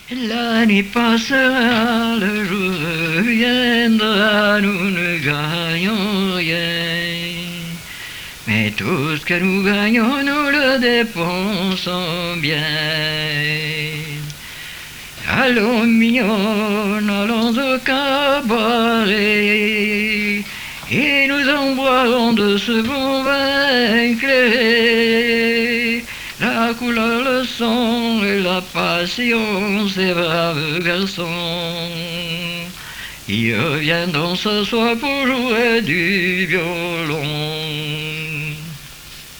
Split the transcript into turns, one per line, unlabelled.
La nuit passera, le jour viendra, nous ne gagnons rien. Mais tout ce que nous gagnons, nous le dépensons bien. Allons mignonne, allons au cabaret, et nous en boirons de ce bon vin éclairé. La couleur, le son et la passion, ces braves garçons, ils reviendront ce soir pour jouer du violon.